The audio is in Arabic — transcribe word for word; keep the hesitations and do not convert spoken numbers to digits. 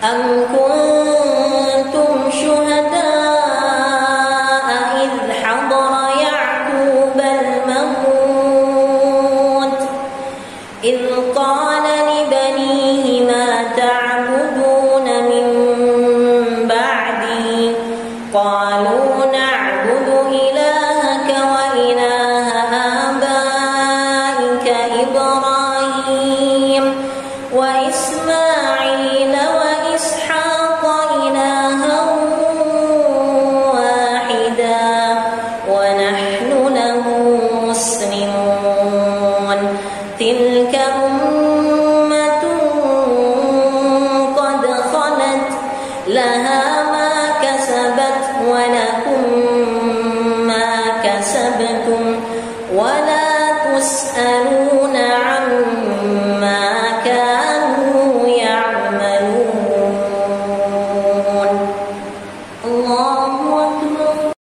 أم كنتم شهداء إذ حضر يعقوب الموت إذ قال لبنيه ما تعبدون من بعدي قالوا نعبد إلهك وإله آبائك إبراهيم وإسماعيل وإسحاق إلها واحدا ونحن له مسلمون تلك أمة قد خلت لها